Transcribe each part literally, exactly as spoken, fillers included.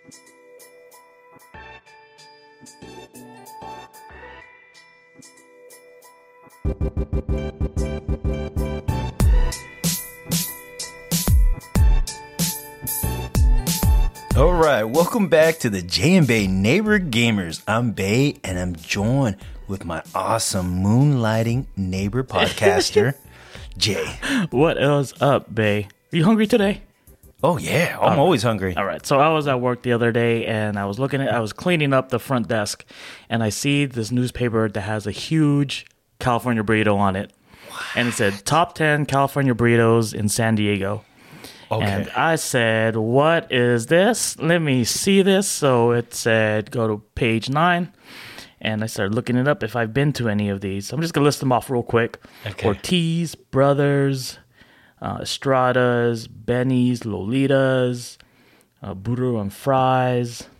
All right, welcome back to the Jay and Bay Neighbor Gamers. I'm Bay, and I'm joined with my awesome moonlighting neighbor podcaster, Jay. What is up, Bay? Are you hungry today? Oh yeah, I'm right. always hungry. All right, so I was at work the other day, and I was looking at, I was cleaning up the front desk, and I see this newspaper that has a huge California burrito on it, what? And it said top ten California burritos in San Diego. Okay. And I said, what is this? Let me see this. So it said, go to page nine. And I started looking it up if I've been to any of these. So I'm just going to list them off real quick. Okay. Ortiz, Brothers, uh, Estrada's, Benny's, Lolita's, uh, Burro and Fries,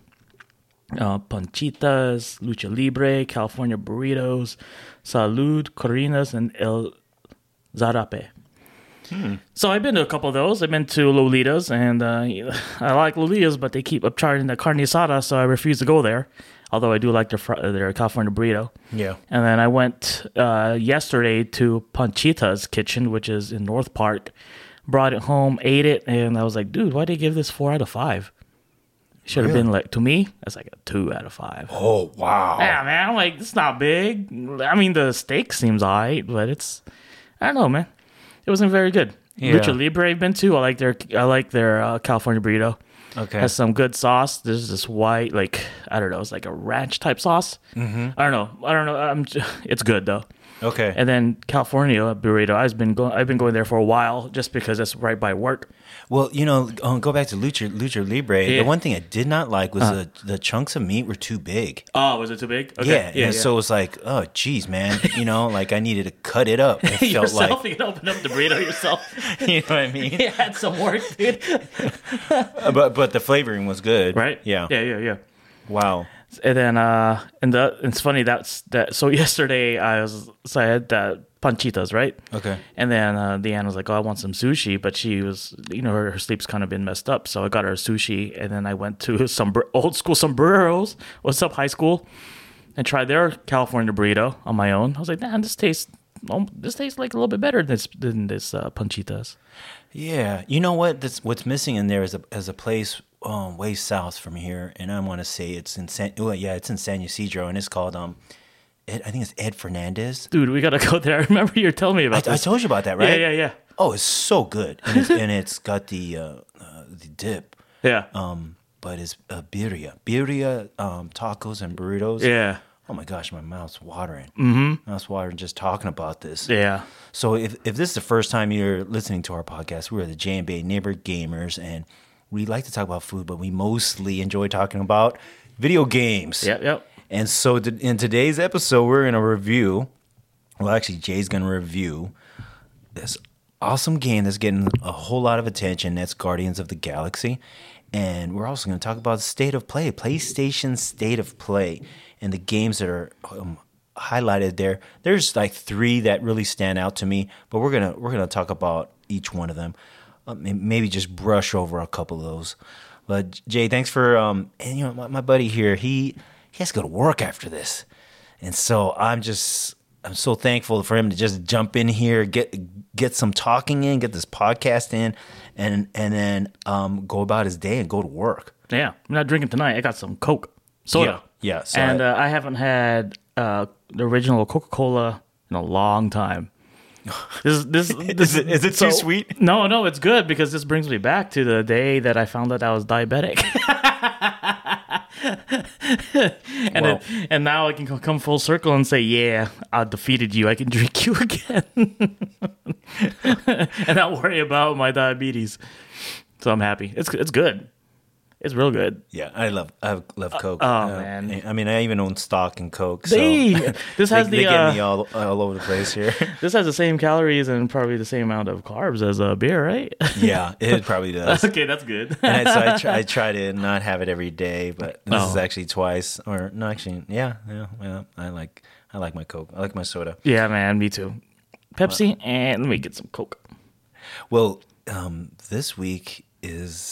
uh, Panchitas, Lucha Libre, California Burritos, Salud, Corina's, and El Zarape. Hmm. So I've been to a couple of those. I've been to Lolita's, and uh, I like Lolita's, but they keep upcharging the carne asada, so I refuse to go there. Although I do like their fr- their California burrito. Yeah. And then I went uh, yesterday to Panchita's Kitchen, which is in North Park. Brought it home, ate it, and I was like, dude, why'd they give this four out of five? Should have really? been like, to me, that's like a two out of five. Oh, wow. Yeah, man. I'm like, it's not big. I mean, the steak seems all right, but it's, I don't know, man. It wasn't very good. Yeah. Lucha Libre I've been to. I like their I like their uh, California burrito. Okay. Has some good sauce. There's this white, like, I don't know, it's like a ranch type sauce. Mm-hmm. I don't know. I don't know. I'm just, it's good though. Okay. And then California burrito. I've been going. I've been going there for a while just because it's right by work. Well, you know, um, go back to Lucha Lucha Libre. Yeah. The one thing I did not like was uh, the the chunks of meat were too big. Oh, was it too big? Okay. Yeah. Yeah, and yeah. So it was like, oh, geez, man. You know, like I needed to cut it up. It felt yourself, like you can open up the burrito yourself. You know what I mean? It had some work, dude. but but the flavoring was good, right? Yeah. Yeah. Yeah. Yeah. Wow. And then, uh, and the, it's funny that's that. So yesterday I was, so I had that Panchitas, right? Okay. And then uh, Deanne was like, "Oh, I want some sushi," but she was, you know, her, her sleep's kind of been messed up, so I got her sushi. And then I went to some old school sombreros. What's up, high school? And tried their California burrito on my own. I was like, "Man, this tastes, oh, this tastes like a little bit better than this than this uh, Panchitas." Yeah, you know what? That's what's missing in there is a as a place. Um, way south from here, and I want to say it's in San. Well, yeah, it's in San Ysidro, and it's called um, Ed, I think it's Ed Fernandez. Dude, we gotta go there. I remember you were telling me about. I, this. I told you about that, right? Yeah, yeah, yeah. Oh, it's so good, and it's, and it's got the uh, uh, the dip. Yeah. Um, but it's uh, birria, birria, um, tacos and burritos. Yeah. Oh my gosh, my mouth's watering. Mm-hmm. Mouth's watering just talking about this. Yeah. So if if this is the first time you're listening to our podcast, we're the J and B Neighbor Gamers, and we like to talk about food, but we mostly enjoy talking about video games. Yep, yep. And so th- in today's episode, we're going to review, well, actually, Jay's going to review this awesome game that's getting a whole lot of attention. That's Guardians of the Galaxy. And we're also going to talk about state of play, PlayStation state of play, and the games that are um, highlighted there. There's like three that really stand out to me, but we're going to we're going to talk about each one of them. Maybe just brush over a couple of those. But Jay, thanks for um and you know my, my buddy here, he he has to go to work after this. And so I'm just I'm so thankful for him to just jump in here, get get some talking in, get this podcast in, and and then um go about his day and go to work. Yeah. I'm not drinking tonight. I got some Coke. Soda. Yeah. yeah so and I, uh, I haven't had uh, the original Coca-Cola in a long time. This, this, this is it, is it so, too sweet? No, no, it's good because this brings me back to the day that I found out I was diabetic. and well, it, and now I can come full circle and say, yeah, I defeated you. I can drink you again. And not worry about my diabetes. So I'm happy. It's it's good. It's real good. Yeah, I love I love Coke. Uh, oh uh, man! I mean, I even own stock in Coke. So they, this has they, the they get uh, me all all over the place here. This has the same calories and probably the same amount of carbs as a beer, right? Yeah, it probably does. Okay, that's good. And I, so I try, I try to not have it every day, but this oh. is actually twice. Or no, actually, yeah, yeah. Well, I like I like my Coke. I like my soda. Yeah, man, me too. Pepsi, uh, and let me get some Coke. Well, um, this week is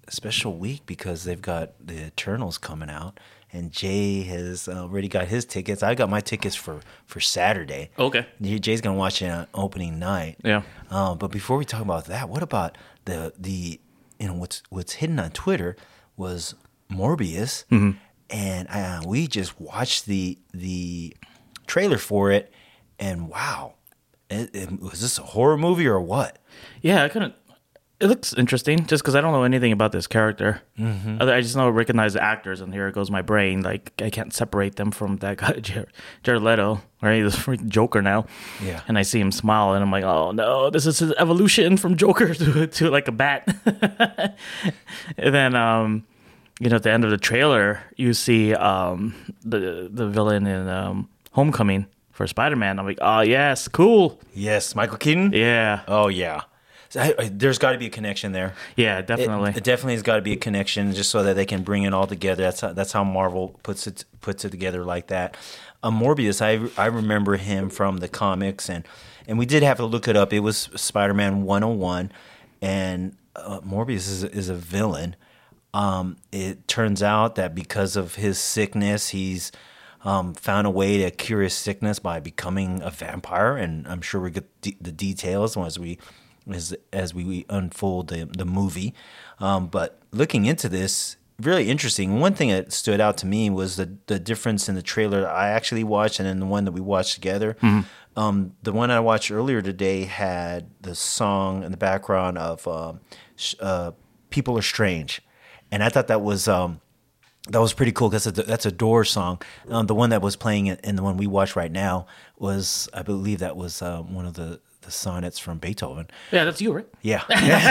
special week because they've got the Eternals coming out, and Jay has already got his tickets. I got my tickets for, for Saturday. Okay. Jay's gonna watch it on opening night. Yeah. Um, but before we talk about that, what about the the you know what's what's hidden on Twitter was Morbius, Mm-hmm. and uh, we just watched the the trailer for it, and wow, it, it, was this a horror movie or what? Yeah, I couldn't. It looks interesting just because I don't know anything about this character. Mm-hmm. I just know recognize the actors, and here goes my brain. Like I can't separate them from that guy, Jared, Jared Leto, right? He's the Joker now. Yeah. And I see him smile, and I'm like, oh no, this is his evolution from Joker to to like a bat. And then, um, you know, at the end of the trailer, you see um, the the villain in um, Homecoming for Spider-Man. I'm like, oh yes, cool. Yes, Michael Keaton. Yeah, Oh yeah. So I, I, there's got to be a connection there. yeah, It, definitely. it definitely has got to be a connection, just so that they can bring it all together. That's how, that's how Marvel puts it puts it together like that. Um, Morbius, I I remember him from the comics, and and we did have to look it up. It was Spider-Man one oh one, and uh, Morbius is is a villain. Um, it turns out that because of his sickness, he's um, found a way to cure his sickness by becoming a vampire, and I'm sure we get de- the details as we as as we unfold the the movie. Um, but looking into this, really interesting. One thing that stood out to me was the the difference in the trailer that I actually watched and then the one that we watched together. Mm-hmm. Um, the one I watched earlier today had the song in the background of um, sh- uh, "People Are Strange," and I thought that was. Um, That was pretty cool because that's a Doors song. Um, the one that was playing in the one we watch right now was, I believe, that was uh, one of the, the sonnets from Beethoven. Yeah, that's you, right? Yeah.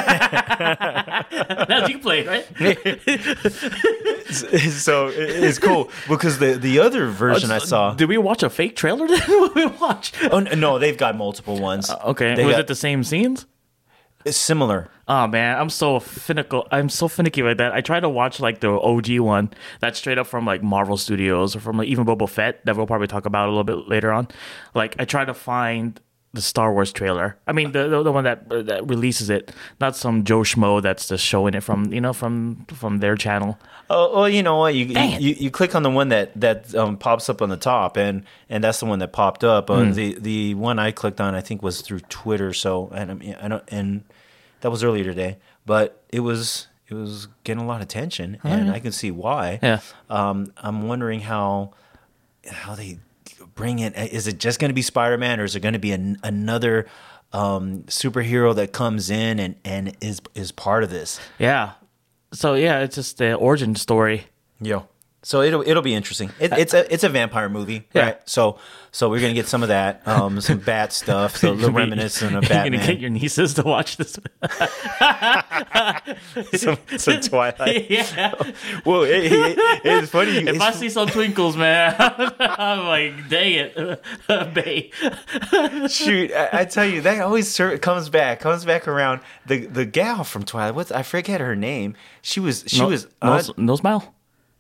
That's you played, right? So it's cool because the the other version I saw. Did we watch a fake trailer? Did we watch? Oh no, they've got multiple ones. Okay, They was got- it the same scenes? It's similar. Oh man, I'm so finical. I'm so finicky like that. I try to watch like the O G one that's straight up from like Marvel Studios or from like even Boba Fett that we'll probably talk about a little bit later on. Like I try to find the Star Wars trailer. I mean the the, the one that that releases it, not some Joe Schmo that's just showing it from you know from from their channel. Oh, well, you know what? You, Dang it. you you click on the one that that um, pops up on the top, and and that's the one that popped up. Uh, The the one I clicked on, I think, was through Twitter. So and I mean, I don't and that was earlier today, but it was it was getting a lot of attention, and I can see why. Yeah. Um, I'm wondering how how they bring it. Is it just going to be Spider-Man, or is it going to be an, another um, superhero that comes in and, and is is part of this? Yeah. So yeah, it's just the origin story. Yeah. So it'll it'll be interesting. It, it's a it's a vampire movie, Yeah. right? So so we're gonna get some of that, um, some bat stuff, so a little reminiscent of You're gonna get Batman, your nieces to watch this. some, some Twilight. Yeah. Well, it, it, it's funny. If it's- I see some twinkles, man, I'm like, dang it, bae. Shoot, I, I tell you, that always sur- comes back, comes back around. The the gal from Twilight, what's I forget her name. She was she no, was no, on, no smile.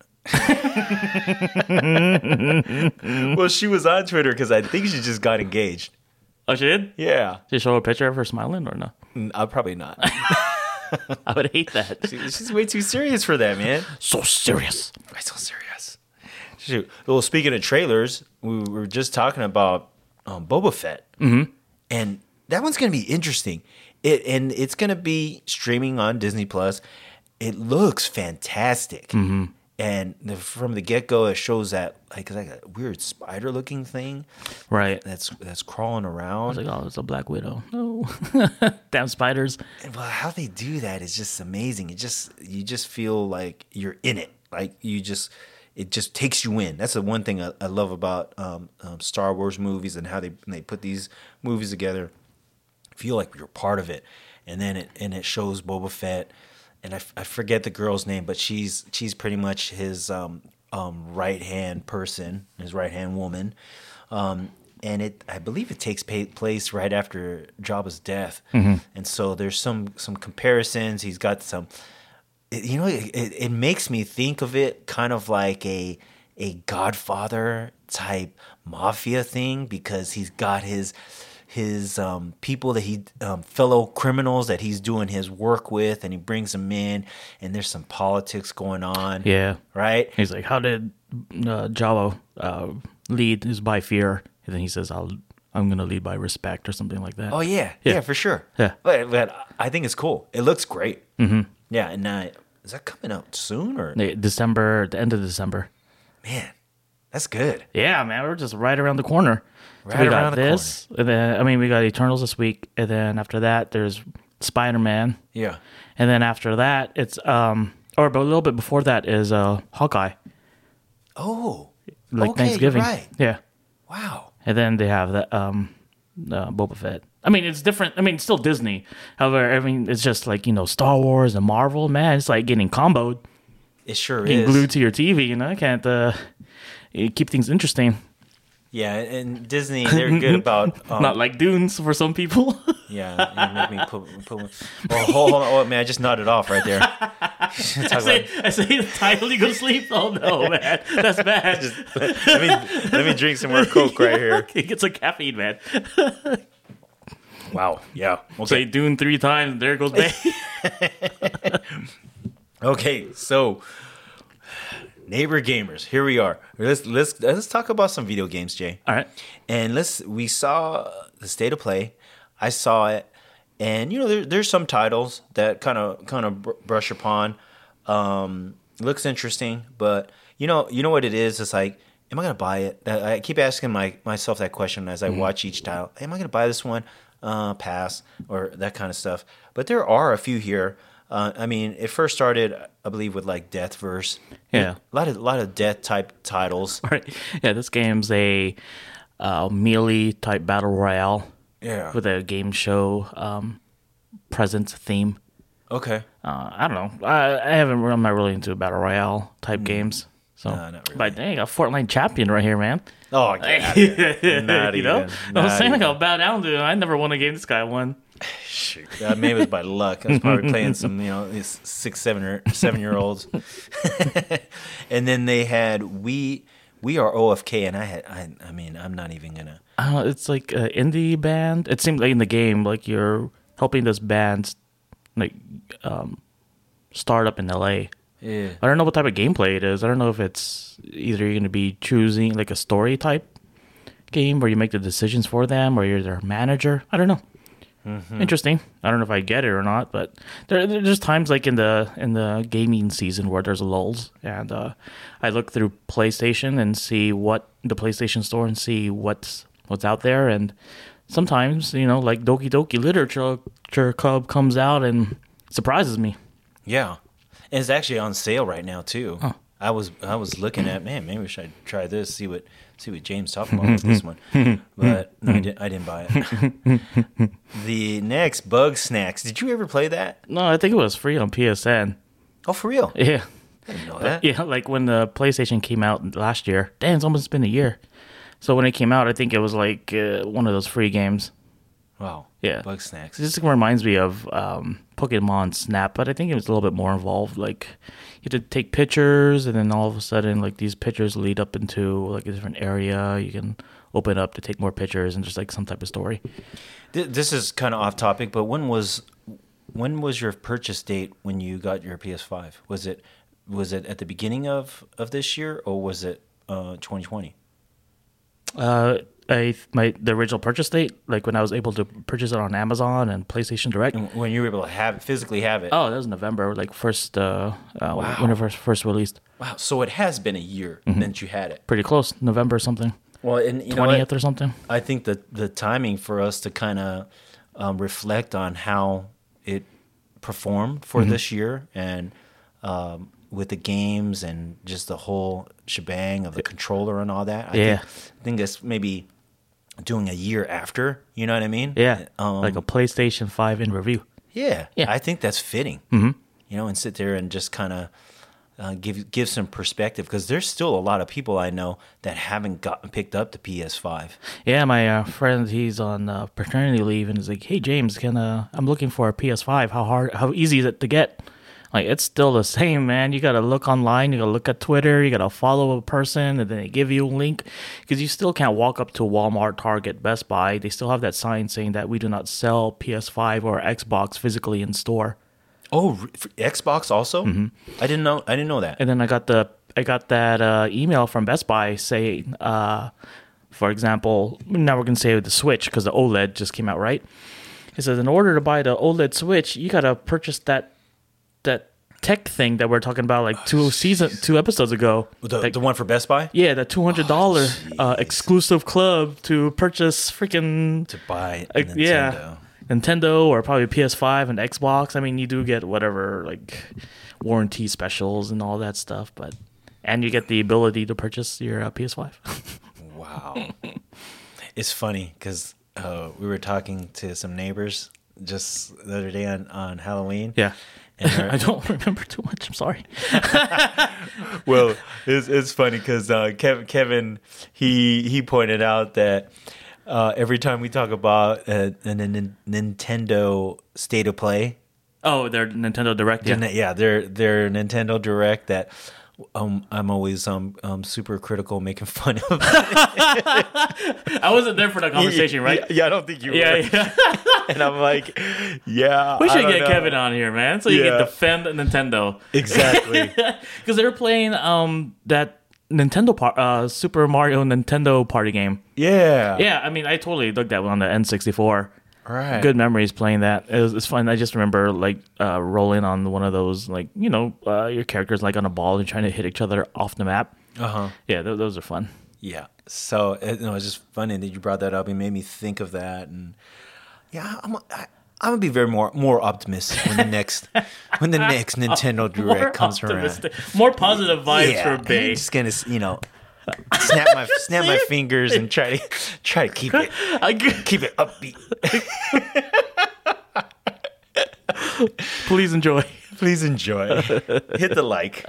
well, she was on Twitter because I think she just got engaged. Oh, she did? Yeah, Did she show a picture of her smiling or no? Mm, uh, probably not. I would hate that. She's way too serious for that, man. So serious. Why so serious? Shoot. Well, speaking of trailers, we were just talking about um, Boba Fett, mm-hmm. and that one's going to be interesting. It and it's going to be streaming on Disney Plus. It looks fantastic, mm-hmm. and the, from the get go, it shows that like like a weird spider looking thing Right. that's that's crawling I was around. like, oh, it's a Black Widow. No. Damn spiders. And, well, how they do that is just amazing. It just you just feel like you're in it. Like you just it just takes you in. That's the one thing I, I love about um, um, Star Wars movies and how they they put these movies together. Feel like you're part of it, and then it and it shows Boba Fett, and I, f- I forget the girl's name, but she's she's pretty much his um, um, right hand person, his right hand woman, um, and it I believe it takes pa- place right after Jabba's death, mm-hmm. and so there's some some comparisons. He's got some, it, you know, it, it, it makes me think of it kind of like a a Godfather type mafia thing because he's got his. his um, people that he um, fellow criminals that he's doing his work with, and he brings them in, and there's some politics going on. Yeah. Right. He's like, how did uh, Jalo uh, lead? Is by fear, and then he says, "I'll I'm gonna lead by respect" or something like that. Oh yeah, yeah, yeah for sure. Yeah, but, but I think it's cool. It looks great. Mm-hmm. Yeah, and uh, is that coming out soon or December? The end of December. Man, that's good. Yeah, man, we're just right around the corner. Right so we around got the this, corner. And then I mean, we got Eternals this week, and then after that, there's Spider-Man. Yeah, and then after that, it's um, or a little bit before that is uh, Hawkeye. Oh, like okay, Thanksgiving. You're right. Yeah. Wow. And then they have the um, uh, Boba Fett. I mean, it's different. I mean, it's still Disney. However, I mean, it's just like, you know, Star Wars and Marvel. Man, it's like getting comboed. It sure getting is. glued to your T V. You know, I can't uh, keep things interesting. Yeah, and Disney, they're good about um, not like Dunes for some people. Yeah, you make me put. put oh, hold on, oh man, I just nodded off right there. I say, about... I say the title, you go to sleep. Oh no, man, that's bad. Just, let me let me drink some more Coke right here. Get some caffeine, man. Wow. Yeah. Okay. Say Dune three times. There goes Bay. Okay, so Neighbor Gamers, here we are. Let's let's let's talk about some video games, Jay. All right. And let's we saw the state of play. I saw it, and you know there, there's some titles that kind of kind of br- brush upon. Um, looks interesting, but you know you know what it is. It's like, am I gonna buy it? I keep asking my myself that question as I mm-hmm. watch each title. Am I gonna buy this one? Uh, pass or that kind of stuff. But there are a few here. Uh, I mean, it first started, I believe, with like Deathverse. Yeah, a lot of a lot of death type titles. Right. Yeah, this game's a uh, melee type battle royale. Yeah, with a game show um, presence theme. Okay. Uh, I don't know. I, I haven't. I'm not really into battle royale type mm. games. So, no, not really. But dang, a Fortnite champion right here, man. Oh, yeah. Not you even. know, Not I was saying even. like I'll bow down to him. I never won a game. This guy won. Shoot, uh, maybe it was by luck. I was probably playing some, you know, these six, seven, or seven year olds. And then they had we we are O F K, and I had I I mean I'm not even gonna. Uh, it's like an indie band. It seemed like in the game, like you're helping this band, like um, start up in L A. Yeah. I don't know what type of gameplay it is. I don't know if it's either you're going to be choosing like a story type game where you make the decisions for them, or you're their manager. I don't know. Mm-hmm. Interesting. I don't know if I get it or not, but there, there's times like in the in the gaming season where there's lulls, and uh, I look through PlayStation and see what the PlayStation Store and see what's what's out there, and sometimes you know like Doki Doki Literature Club comes out and surprises me. Yeah, and it's actually on sale right now too. Huh. I was I was looking at man, maybe we should try this. See what see what James talked about with this one, but no, I didn't. I didn't buy it. The next Bug Snacks. Did you ever play that? No, I think it was free on P S N. Oh, for real? Yeah, I didn't know that. Yeah, like when the PlayStation came out last year. Damn, it's almost been a year. So when it came out, I think it was like uh, one of those free games. Wow. Yeah. Bug Snacks. It just reminds me of um, Pokemon Snap, but I think it was a little bit more involved. Like you had to take pictures, and then all of a sudden, like these pictures lead up into like a different area. You can open up to take more pictures, and just like some type of story. This is kind of off topic, but when was when was your purchase date when you got your P S five? Was it was it at the beginning of, of this year, or was it uh, twenty twenty? Uh, I my the original purchase date, like when I was able to purchase it on Amazon and PlayStation Direct. And when you were able to have physically have it. Oh, that was November, like first uh, uh Wow. whenever it first released. Wow, so it has been a year Mm-hmm. since you had it. Pretty close, November or something. Well, and you know twentieth what? or something. I think that the timing for us to kind of um, reflect on how it performed for Mm-hmm. this year, and um, with the games and just the whole shebang of the controller and all that. I Yeah. think, I think that's maybe doing a year after. You know what I mean? Yeah, Um, like a PlayStation five in review. yeah. Yeah. I think that's fitting. Mm-hmm. You know, and sit there and just kind of uh, give give some perspective, because there's still a lot of people I know that haven't gotten picked up the P S five. Yeah, my uh, friend, he's on uh, paternity leave, and he's like, "Hey, James, can uh, I'm looking for a P S five. How hard? How easy is it to get?" Like, it's still the same, man. You got to look online. You got to look at Twitter. You got to follow a person, and then they give you a link. Because you still can't walk up to Walmart, Target, Best Buy. They still have that sign saying that we do not sell P S five or Xbox physically in store. Oh, for Xbox also? Mm-hmm. I didn't know. I didn't know that. And then I got the I got that uh, email from Best Buy saying, uh, for example, now we're going to say the Switch because the OLED just came out, right? It says, in order to buy the OLED Switch, you got to purchase that that tech thing that we're talking about like two oh, season two episodes ago. The, like, the one for Best Buy? Yeah, the two hundred dollars oh, uh, exclusive club to purchase freaking... To buy uh, Nintendo. Yeah, Nintendo or probably P S five and Xbox. I mean, you do get whatever, like, warranty specials and all that stuff, but... And you get the ability to purchase your uh, P S five. Wow. It's funny because uh, we were talking to some neighbors just the other day on, on Halloween. Yeah. And I don't remember too much. I'm sorry. Well, it's it's funny because uh, Kevin, Kevin he he pointed out that uh, every time we talk about uh, a N- Nintendo State of Play, oh, their Nintendo Direct, yeah, yeah, their their Nintendo Direct that. Um, I'm always um, um super critical, making fun of. I wasn't there for that conversation, right? Yeah, yeah, I don't think you yeah, were. Yeah, And I'm like, yeah, we should get know. Kevin on here, man, so you Yeah. can defend Nintendo. Exactly, because they're playing um that Nintendo par- uh Super Mario Nintendo Party game. Yeah, Yeah, I mean, I totally looked at one on the N sixty-four. Right. Good memories playing that. It was, it's fun. I just remember like uh, rolling on one of those, like, you know, uh, your characters like on a ball and trying to hit each other off the map. Uh huh. Yeah, th- those are fun. Yeah. So it, you know, it's just funny that you brought that up. It made me think of that, and yeah, I'm I, I'm gonna be very more more optimistic when the next when the next Nintendo Direct More comes optimistic. around. More positive vibes Yeah, for Bay. I'm just gonna you know snap my snap my fingers and try to try to keep it I g- keep it upbeat. Please enjoy. Please enjoy. Hit the like.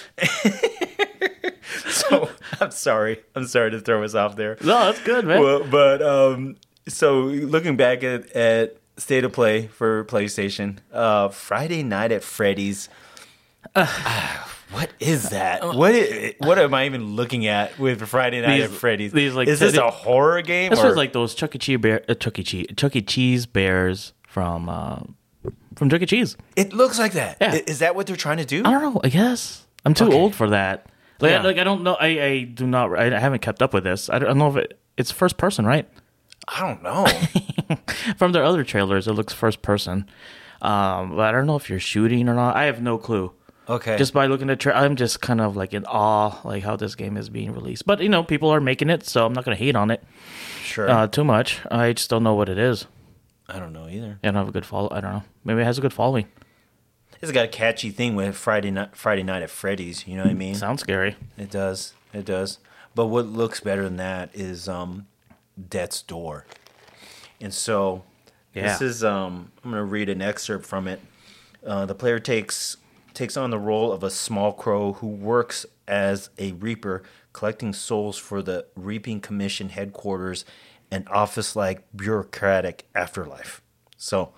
So I'm sorry. I'm sorry to throw us off there. No, that's good, man. Well, but um, so looking back at, at State of Play for PlayStation, uh, Friday Night at Freddy's. Uh, what is that? What is, what am I even looking at with Friday Night These- at Freddy's? these, like, is this teddy- a horror game? This or? was like those Chuck E. Cheese bear, uh, Chuck E. Cheese, Chuck E. Cheese bears from uh, from Chuck E. Cheese. It looks like that. Yeah. I- Is that what they're trying to do? I don't know. I guess I'm too Okay. old for that. Like, Yeah. like I don't know. I, I do not. I haven't kept up with this. I don't know if it, it's first person, right? I don't know. From their other trailers, it looks first person. Um, but I don't know if you're shooting or not. I have no clue. Okay. Just by looking at tra- I'm just kind of like in awe, like how this game is being released. But you know, people are making it, so I'm not gonna hate on it sure. uh, too much. I just don't know what it is. I don't know either. I don't have a good follow. I don't know. Maybe it has a good following. It's got a catchy thing with Friday night, Friday Night at Freddy's. You know what I mean? Sounds scary. It does. It does. But what looks better than that is um, Death's Door. And so Yeah. this is um, I'm going to read an excerpt from it. Uh, the player takes takes on the role of a small crow who works as a reaper, collecting souls for the Reaping Commission headquarters and office-like bureaucratic afterlife. So,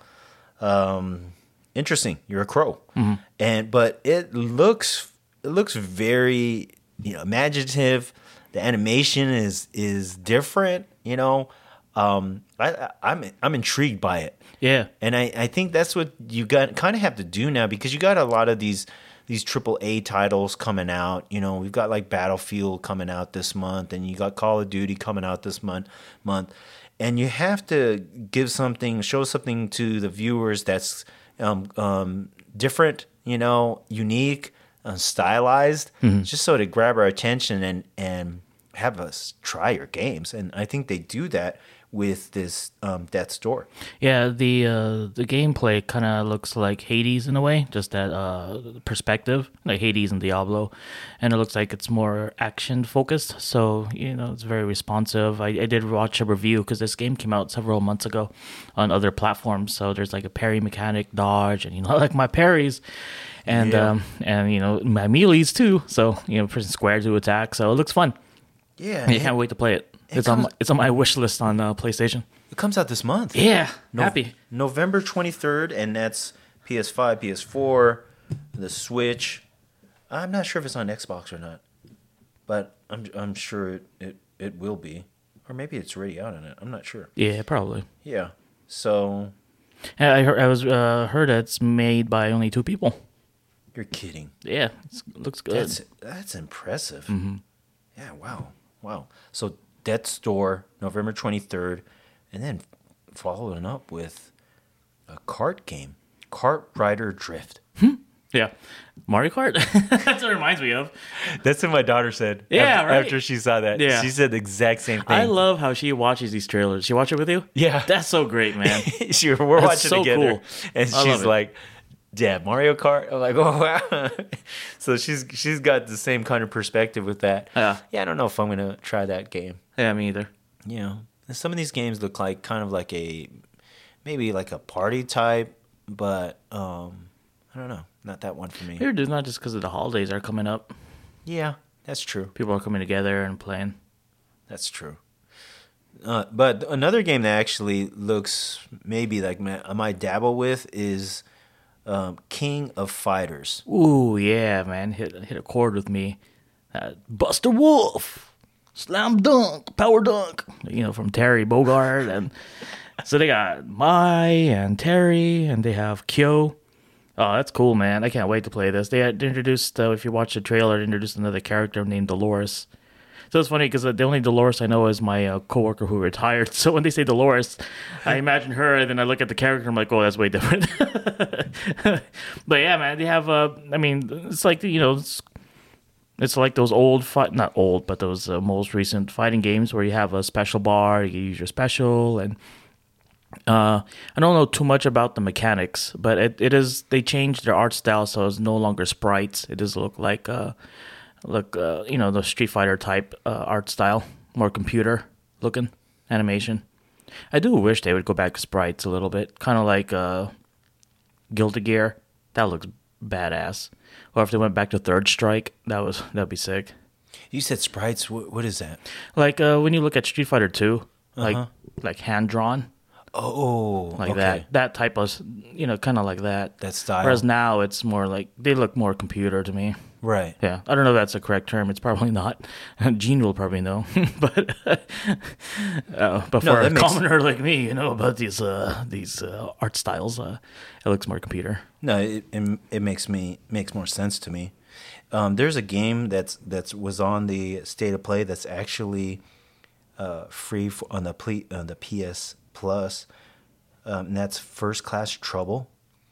um, interesting. You're a crow, Mm-hmm. and but it looks it looks very you know imaginative. The animation is is different. You know, um, I, I I'm I'm intrigued by it. Yeah. And I, I think that's what you got kind of have to do now because you got a lot of these these triple A titles coming out. You know, we've got like Battlefield coming out this month, and you got Call of Duty coming out this month month, and you have to give something, show something to the viewers that's um, um, different, you know, unique, uh, stylized, Mm-hmm. just so to grab our attention and and have us try your games. And I think they do that with this um, Death's Door. Yeah, the uh, the gameplay kind of looks like Hades in a way, just that uh, perspective, like Hades and Diablo, and it looks like it's more action focused. So you know, it's very responsive. I, I did watch a review because this game came out several months ago on other platforms. So there's like a parry mechanic, dodge, and you know, like my parries, and Yeah. um, and you know my melees too. So you know, pressing square to attack. So it looks fun. Yeah, I can't wait to play it. It It's on comes- my, it's on my wish list on uh, PlayStation. it comes out this month. Yeah, No- happy. November twenty-third, and that's P S five, P S four, the Switch. I'm not sure if it's on Xbox or not, but I'm I'm sure it, it, it will be. Or maybe it's already out on it. I'm not sure. Yeah, probably. Yeah. So Yeah, I heard I was uh, heard that it's made by only two people. you're kidding. Yeah, it looks good. That's that's impressive. Mm-hmm. Yeah. Wow. Wow. So Death's Door, November twenty-third, and then following up with a kart game, Kart Rider Drift. Yeah, Mario Kart. That's what it reminds me of. That's what my daughter said. Yeah, after, right? after she saw that. Yeah. She said the exact same thing. I love how she watches these trailers. She watch it with you? Yeah. That's so great, man. she, we're That's watching so together, cool. and I love she's it. like, "Dad, Mario Kart." I'm like, "Oh wow!" So she's she's got the same kind of perspective with that. Yeah. Yeah, I don't know if I'm gonna try that game. Yeah, me either. You know, some of these games look like kind of like a maybe like a party type, but um, I don't know, not that one for me. Maybe it's not just because of the holidays are coming up. Yeah, that's true. People are coming together and playing. That's true. Uh, but another game that actually looks maybe like ma- I might dabble with is um, King of Fighters. Ooh, yeah, man. Hit hit a chord with me. Uh, Buster Wolf. Slam dunk. Power dunk. You know, from Terry Bogard. And so they got Mai and Terry, and they have Kyo. Oh, that's cool, man. I can't wait to play this. They had introduced, uh, if you watch the trailer, they introduced another character named Dolores. So it's funny because the only Dolores I know is my uh, coworker who retired. So when they say Dolores, I imagine her, and then I look at the character, I'm like, oh, that's way different. But yeah, man, they have, uh, I mean, it's like, you know, it's, it's like those old, fight, not old, but those uh, most recent fighting games where you have a special bar, you use your special, and uh, I don't know too much about the mechanics, but it, it is, they changed their art style, so it's no longer sprites. It does look like, uh, look, uh, you know, the Street Fighter type uh, art style, more computer looking animation. I do wish they would go back to sprites a little bit, kind of like uh, Guilty Gear. That looks badass. Or if they went back to Third Strike, that was that'd be sick. You said sprites. What, what is that? Like uh, when you look at Street Fighter two, like Uh-huh. like hand drawn, Oh, like okay. that that type of, you know, kind of like that. That style. Whereas now it's more like they look more computer to me. Right. Yeah, I don't know if that's the correct term. It's probably not. Gene will probably know, but uh, but No, for that a makes- commoner like me, you know about these uh, these uh, art styles. Uh, it looks more computer. No, it, it it makes me makes more sense to me. Um, there's a game that's that's was on the State of Play that's actually uh, free for, on the ple- on the P S Plus, um, and that's First Class Trouble.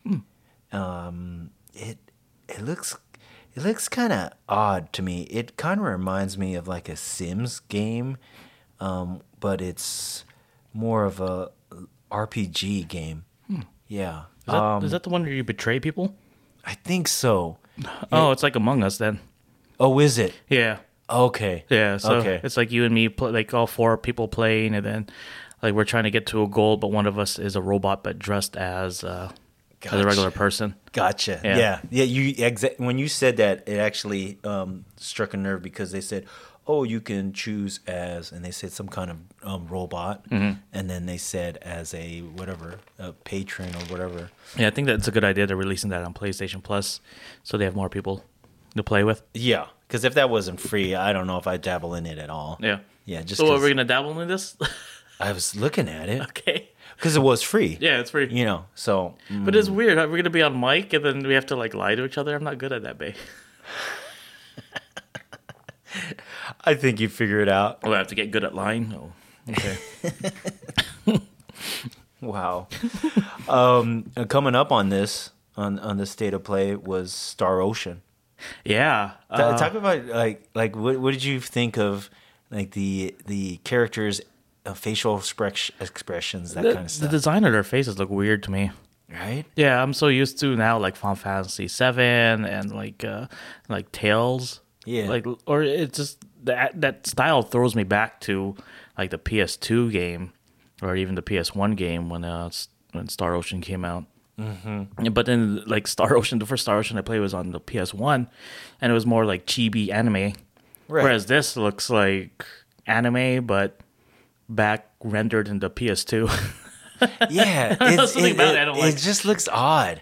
Um, it it looks it looks kind of odd to me. It kind of reminds me of like a Sims game, um, but it's more of a R P G game. Yeah. Is that, um, is that the one where you betray people? I think so. Oh, it's like Among Us then. Oh, is it? Yeah, Okay. yeah. So okay. it's like you and me, play, like all four people playing, and then like we're trying to get to a goal, but one of us is a robot but dressed as uh, as Gotcha. a regular person. Gotcha. Yeah. Yeah. Yeah. You exa- when you said that, it actually um, struck a nerve because they said, "Oh, you can choose as," and they said some kind of um, robot, Mm-hmm. and then they said as a whatever, a patron or whatever. Yeah, I think that's a good idea. They're releasing that on PlayStation Plus, so they have more people to play with. Yeah. Because if that wasn't free, I don't know if I'd dabble in it at all. Yeah. Yeah. Just So, are 'cause we gonna dabble in this? I was looking at it Okay. because it was free. Yeah, it's free. You know. So. mm, But it's weird. We're gonna be on mic, and then we have to like lie to each other. I'm not good at that, babe. I think you figure it out. Oh, I have to get good at lying. Oh, okay. Wow. um, and coming up on this, on, on the State of Play, was Star Ocean. Yeah. Ta- uh, Talk about like like what what did you think of like the the characters' uh, facial express- expressions, that the, kind of the stuff, design of their faces look weird to me. right? Yeah, I'm so used to now like Final Fantasy seven and like uh, like Tails. Yeah. Like, or it's just that that style throws me back to like the P S two game, or even the P S one game when uh s- when Star Ocean came out. Mm-hmm. But then like Star Ocean, the first Star Ocean I played was on the P S one, and it was more like chibi anime. Right. Whereas this looks like anime, but back rendered in the P S two. Yeah, That's it's, something it, about it, it I don't it like. just looks odd. Yeah.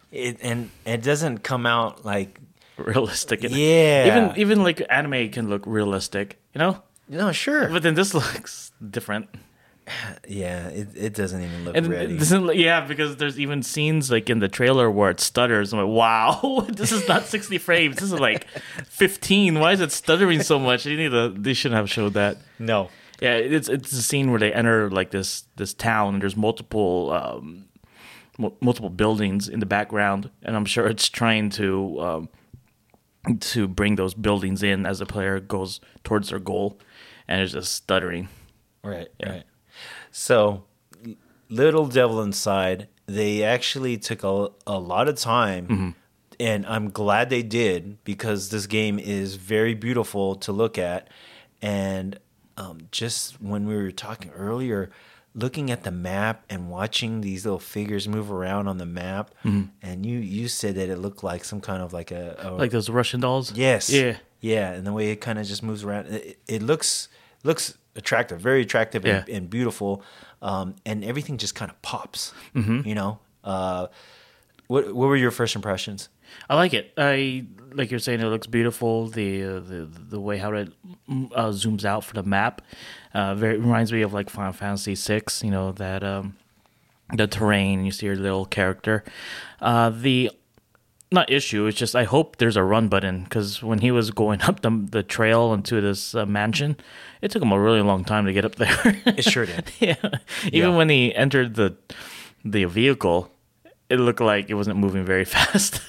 it, and it doesn't come out like realistic. Yeah. Even even like anime can look realistic, you know? No, sure. But then this looks different. Yeah, it, it doesn't even look And ready. it doesn't, yeah, because there's even scenes like in the trailer where it stutters. I'm like, wow, this is not sixty frames. This is like fifteen. Why is it stuttering so much? They need to, they shouldn't have showed that. No. Yeah, it's it's a scene where they enter like this this town and there's multiple um, m- multiple buildings in the background, and I'm sure it's trying to um, to bring those buildings in as the player goes towards their goal, and it's just stuttering. Right, yeah. right. So, Little Devil Inside, they actually took a, a lot of time, mm-hmm. and I'm glad they did because this game is very beautiful to look at. And um, just when we were talking earlier, looking at the map and watching these little figures move around on the map, mm-hmm. and you, you said that it looked like some kind of like a, a... Like those Russian dolls? Yes. Yeah. Yeah, and the way it kind of just moves around. It, it looks looks... attractive, very attractive and, yeah. and beautiful, um, and everything just kind of pops. Mm-hmm. You know, uh, what what were your first impressions? I like it. I like you're saying, it looks beautiful. The uh, the the way how it uh, zooms out for the map, uh, very reminds me of like Final Fantasy six. You know that um, the terrain. You see your little character. Uh, the Not issue. It's just I hope there's a run button because when he was going up the the trail into this uh, mansion, it took him a really long time to get up there. It sure did. Yeah. Even yeah. when he entered the the vehicle, it looked like it wasn't moving very fast.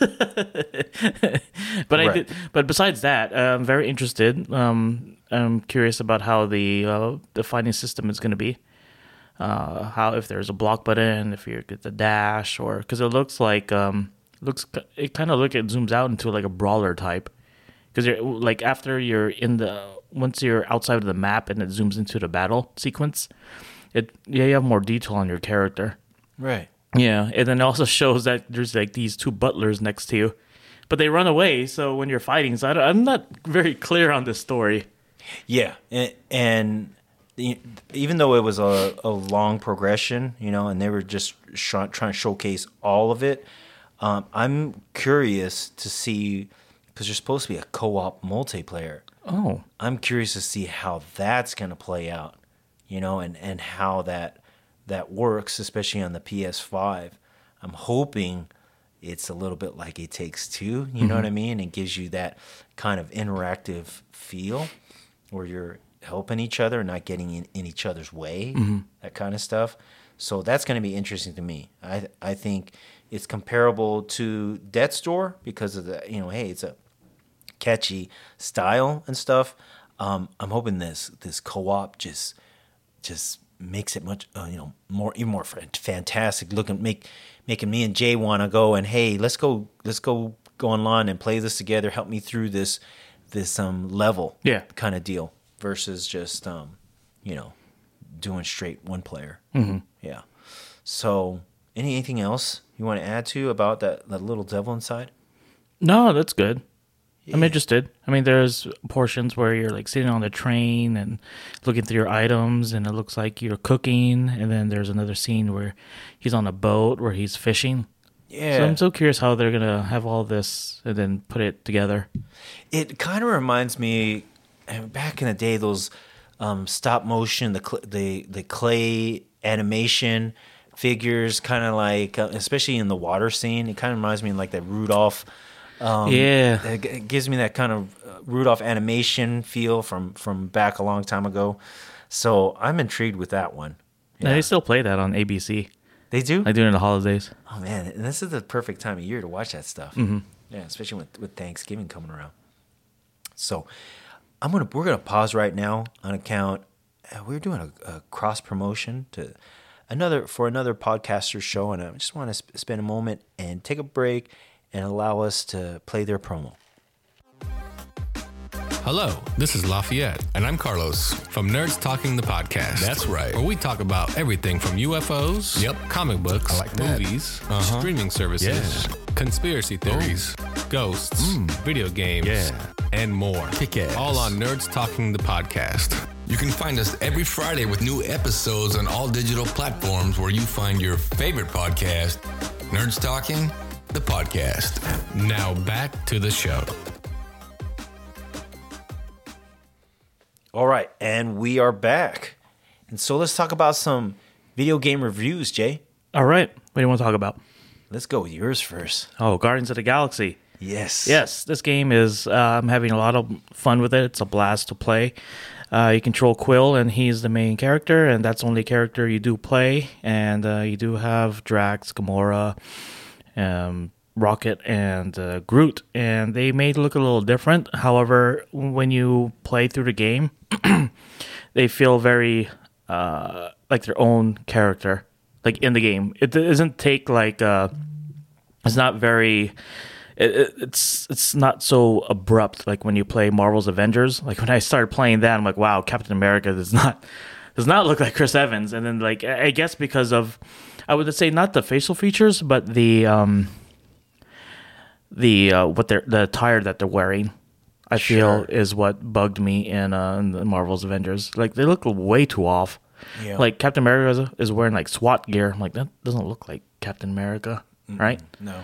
But right. I did. But besides that, uh, I'm very interested. Um, I'm curious about how the uh, the fighting system is going to be. Uh, how if there's a block button, if you get the dash, or because it looks like. Um, Looks it kind of look it zooms out into like a brawler type because you're like after you're in the once you're outside of the map and it zooms into the battle sequence, it yeah you have more detail on your character. Right. Yeah, and then it also shows that there's like these two butlers next to you, but they run away. So when you're fighting, so I don't, I'm not very clear on this story. Yeah, and, and even though it was a, a long progression, you know, and they were just sh- trying to showcase all of it. Um, I'm curious to see, because there's supposed to be a co-op multiplayer. Oh. I'm curious to see how that's going to play out, you know, and, and how that that works, especially on the P S five. I'm hoping it's a little bit like It Takes Two, you mm-hmm. know what I mean? It gives you that kind of interactive feel where you're helping each other, not getting in, in each other's way, mm-hmm. that kind of stuff. So that's going to be interesting to me. I I think it's comparable to Death's Door because of the, you know, hey, it's a catchy style and stuff. Um, I'm hoping this this co-op just just makes it much, uh, you know, more even more fantastic. Looking, make making me and Jay want to go and hey, let's go let's go go online and play this together. Help me through this this um level, yeah, kind of deal versus just um, you know, doing straight one player. Mm-hmm. Yeah. So, anything else you want to add to about that, that Little Devil Inside? No, that's good. Yeah. I'm interested. I mean, there's portions where you're like sitting on the train and looking through your items, and it looks like you're cooking. And then there's another scene where he's on a boat where he's fishing. Yeah. So I'm so curious how they're gonna have all this and then put it together. It kind of reminds me, back in the day, those um, stop motion, the cl- the the clay animation figures, kind of like, uh, especially in the water scene, it kind of reminds me of like that Rudolph. Um, yeah, it gives me that kind of Rudolph animation feel from, from back a long time ago. So I'm intrigued with that one. Yeah. Now, they still play that on A B C. They do? I do it in the holidays. Oh man, and this is the perfect time of year to watch that stuff. Mm-hmm. Yeah, especially with, with Thanksgiving coming around. So I'm gonna we're gonna pause right now on account. Uh, we're doing a, a cross promotion to. Another for another podcaster show, and I just want to sp- spend a moment and take a break and allow us to play their promo. Hello, this is Lafayette. And I'm Carlos from Nerds Talking the Podcast. That's right. Where we talk about everything from U F Os, yep, comic books, I like that. movies, uh-huh. streaming services, yeah. conspiracy theories, Ooh. ghosts, mm. video games, yeah. and more. Kick ass. All on Nerds Talking the Podcast. You can find us every Friday with new episodes on all digital platforms where you find your favorite podcast, Nerds Talking the podcast. Now back to the show. All right, and we are back. And so let's talk about some video game reviews, Jay. All right. What do you want to talk about? Let's go with yours first. Oh, Guardians of the Galaxy. Yes. Yes, this game is, uh, I'm having a lot of fun with it. It's a blast to play. Uh, you control Quill, and he's the main character, and that's the only character you do play. And uh, you do have Drax, Gamora, um, Rocket, and uh, Groot, and they may look a little different. However, when you play through the game, they feel very uh, like their own character, like in the game. It doesn't take like, uh, it's not very... It, it's it's not so abrupt like when you play Marvel's Avengers. Like when I started playing that, I'm like, wow, Captain America does not does not look like Chris Evans. And then like I guess because of, I would say not the facial features, but the um the uh, what they're the attire that they're wearing, I Sure. feel is what bugged me in, uh, in the Marvel's Avengers. Like they look way too off. Yeah. Like Captain America is, is wearing like SWAT gear. I'm like, that doesn't look like Captain America, right? No.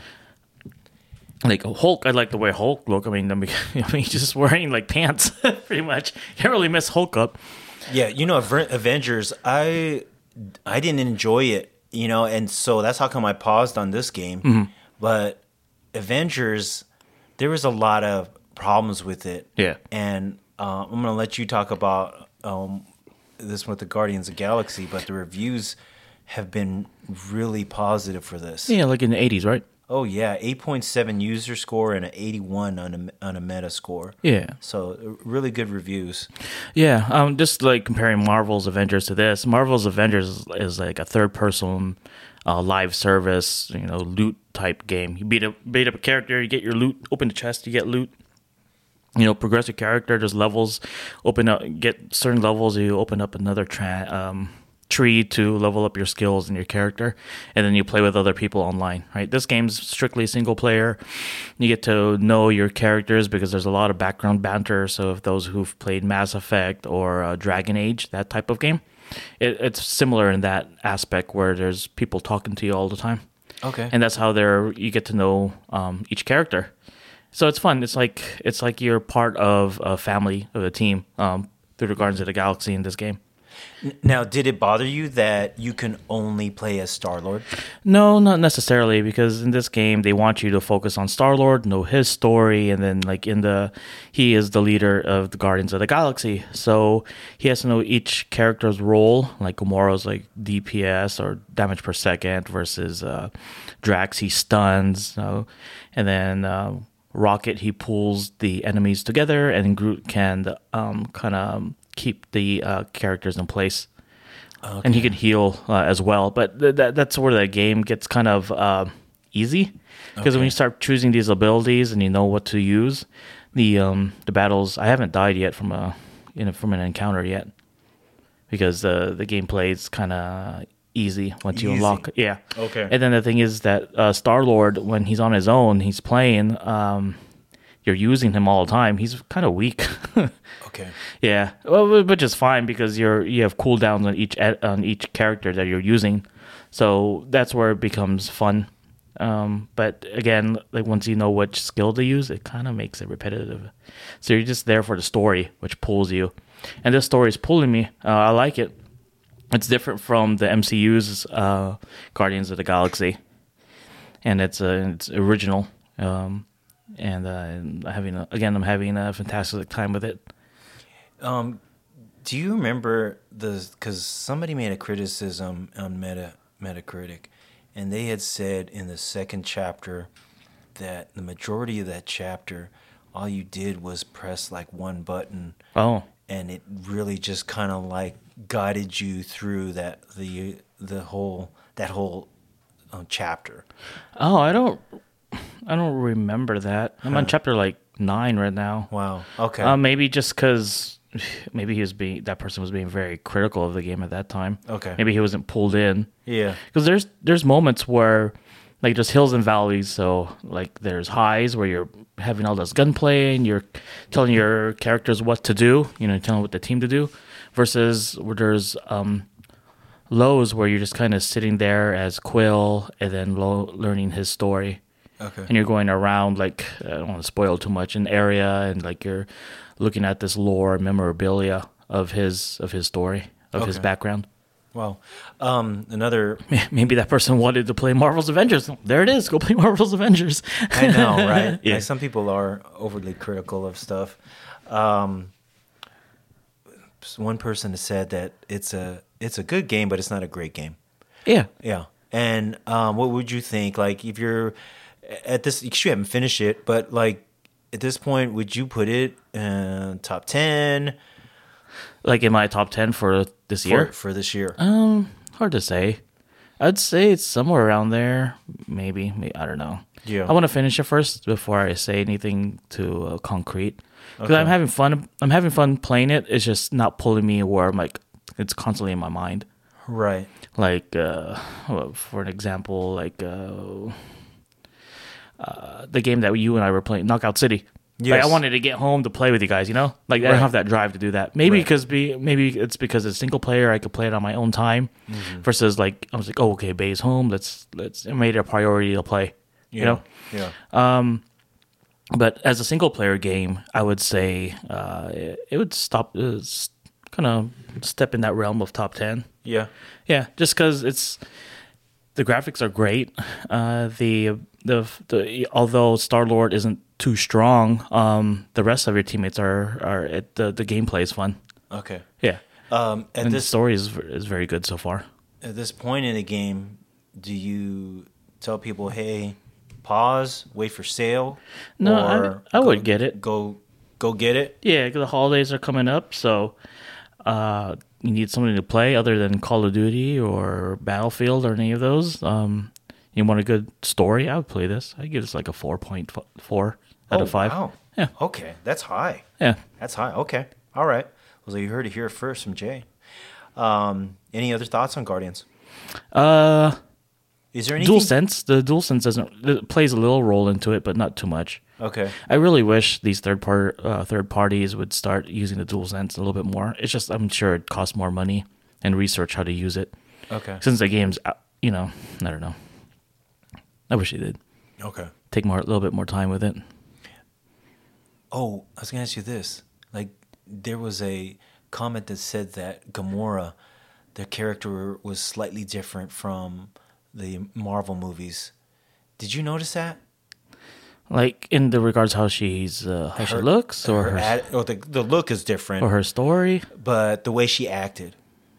Like Hulk, I like the way Hulk look. I mean, I mean, I mean he's just wearing like pants, pretty much. You can't really mess Hulk up. Yeah, you know, Aver- Avengers, I I didn't enjoy it, you know, and so that's how come I paused on this game. Mm-hmm. But Avengers, there was a lot of problems with it. Yeah. And uh, I'm going to let you talk about um, this with the Guardians of the Galaxy, but the reviews have been really positive for this. Yeah, like in the eighties, right? Oh, yeah, eight point seven user score and an eighty-one on a, on a meta score. Yeah. So really good reviews. Yeah, um, just like comparing Marvel's Avengers to this, Marvel's Avengers is, is like a third-person uh, live service, you know, loot type game. You beat up, beat up a character, you get your loot, open the chest, you get loot. You know, progress your character. There's levels. Open up, get certain levels. You open up another tra- um, tree to level up your skills and your character, and then you play with other people online. Right? This game's strictly single player. You get to know your characters because there's a lot of background banter. So, if those who've played Mass Effect or uh, Dragon Age, that type of game, it, it's similar in that aspect where there's people talking to you all the time. Okay. And that's how they're you get to know um, each character. So it's fun. It's like it's like you're part of a family of a team um, through the Guardians of the Galaxy in this game. Now, did it bother you that you can only play as Star-Lord? No, not necessarily, because in this game they want you to focus on Star-Lord, know his story, and then like in the he is the leader of the Guardians of the Galaxy, so he has to know each character's role. Like Gamora's like D P S or damage per second versus uh, Drax, he stuns, you know? And then. Uh, Rocket, he pulls the enemies together, and Groot can um, kind of keep the uh, characters in place. Okay. And he can heal uh, as well. But th- that, that's where the game gets kind of uh, easy. Because Okay. when you start choosing these abilities and you know what to use, the um, the battles... I haven't died yet from a you know, from an encounter yet. Because uh, the gameplay is kind of... easy once you Easy. unlock yeah Okay. And then the thing is that uh, Star-Lord, when he's on his own, he's playing, um you're using him all the time, he's kind of weak. Okay. Yeah, well, which is fine because you're you have cooldowns on each ed- on each character that you're using, so that's where it becomes fun. Um but again, like once you know which skill to use, it kind of makes it repetitive, so you're just there for the story, which pulls you, and this story is pulling me. uh, I like it. It's different from the M C U's uh, Guardians of the Galaxy, and it's uh, it's original. Um, and uh, and having a, again, I'm having a fantastic time with it. Um, do you remember the? Because somebody made a criticism on Meta Metacritic, and they had said in the second chapter that the majority of that chapter, all you did was press like one button. Oh, And it really just kind of like guided you through that the the whole that whole um, chapter. oh, I don't, I don't remember that. I'm on chapter like nine right now. Wow. Okay. Uh, maybe just because maybe he was being that person was being very critical of the game at that time. Okay. Maybe he wasn't pulled in. yeah. Because there's there's moments where like there's hills and valleys. So like there's highs where you're having all this gunplay and you're telling your characters what to do, you know, telling what the team to do, versus where there's um, lows where you're just kind of sitting there as Quill and then lo- learning his story. Okay. And you're going around, like, I don't want to spoil too much, an area, and like you're looking at this lore, memorabilia of his of his story, of his Okay. background. Well, um, another. Maybe that person wanted to play Marvel's Avengers. There it is. Go play Marvel's Avengers. I know, right? Yeah. Like, some people are overly critical of stuff. Um, one person has said that it's a it's a good game, but it's not a great game. Yeah. Yeah. And um, what would you think? Like, if you're at this, because you haven't finished it, but like at this point, would you put it uh, top ten Like in my top ten for this for, year? for this year? Um, hard to say. I'd say it's somewhere around there. Maybe. Maybe I don't know. Yeah. I want to finish it first before I say anything to uh, concrete. Because Okay. I'm having fun. I'm having fun playing it. It's just not pulling me where I'm like, it's constantly in my mind. Right. Like, uh, well, for an example, like uh, uh, the game that you and I were playing, Knockout City. Like, Yes. I wanted to get home to play with you guys, you know? Like, I Right. don't have that drive to do that. Maybe Right. because be maybe it's because it's single player, I could play it on my own time. Mm-hmm. Versus, like, I was like, oh, okay, Bay's home. Let's, let's, I made it a priority to play, you Yeah. know? Yeah. But as a single player game, I would say uh, it, it would stop, uh, kind of step in that realm of top ten. Yeah. Yeah, just because it's the graphics are great. Uh, the the the although Star Lord isn't too strong, um, the rest of your teammates are are it, the the gameplay is fun. Okay. Yeah, Um, at and the this story is is very good so far. at this point in the game, do you tell people, "Hey, pause, wait for sale"? No, I- Or I would go- get it. Go, go get it. Yeah, 'cause the holidays are coming up, so uh, you need something to play other than Call of Duty or Battlefield or any of those. Um, you want a good story? I would play this. I give this like a four point four out oh, of five. Wow. Yeah. Okay, that's high. Yeah. That's high. Okay. All right. Well, so you heard it here first from Jay. Um, any other thoughts on Guardians? Uh, Is there anything? Dual Sense. The Dual Sense doesn't it plays a little role into it, but not too much. Okay. I really wish these third part uh, third parties would start using the Dual Sense a little bit more. It's just I'm sure it costs more money and research how to use it. Okay. Since the game's out- you know, I don't know. I wish they did Okay. take more a little bit more time with it. Oh, I was gonna ask you this. Like, there was a comment that said that Gamora, their character was slightly different from the Marvel movies. Did you notice that? Like in the regards how she's uh, how she Her- looks or her, ad- or the the look is different, or her story. but the way she acted.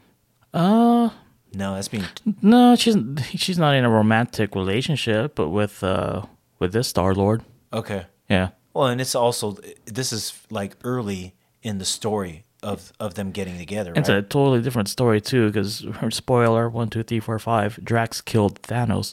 Uh No, that's being no, she's she's not in a romantic relationship, but with uh with this Star Lord. okay. Yeah. Well, and it's also this is like early in the story of of them getting together, right? It's a totally different story too, because spoiler one, two, three, four, five. Drax killed Thanos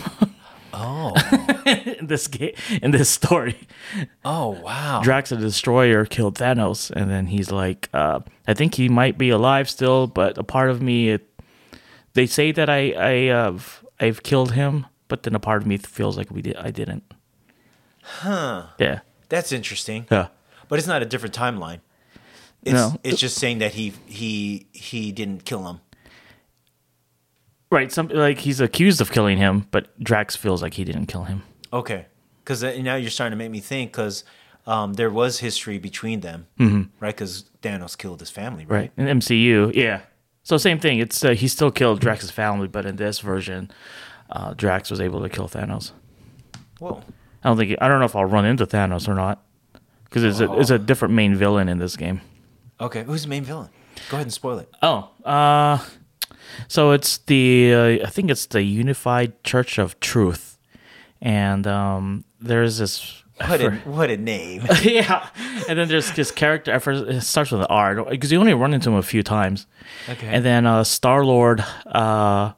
oh, in this game. In this story, oh, wow. Drax the Destroyer killed Thanos, and then he's like, uh, I think he might be alive still, but a part of me, it, they say that I I have I've killed him, but then a part of me feels like we did I didn't. Huh. Yeah. That's interesting. Yeah. But it's not a different timeline. It's No. it's just saying that he he he didn't kill him. Right. Some like he's accused of killing him, but Drax feels like he didn't kill him. Okay. Because now you're starting to make me think. Because um, there was history between them, right? Because Thanos killed his family, right? Right. In M C U, yeah. So same thing. It's uh, he still killed Drax's family, but in this version, uh, Drax was able to kill Thanos. Whoa. I don't think I don't know if I'll run into Thanos or not, because it's a, it's a different main villain in this game. Okay. Who's the main villain? Go ahead and spoil it. Oh, uh, so it's the uh, I think it's the Unified Church of Truth, and um, there's this. What a what a name. Yeah, and then there's this character. At first, it starts with an R because you only run into him a few times. Okay. And then uh, Star Lord. Uh,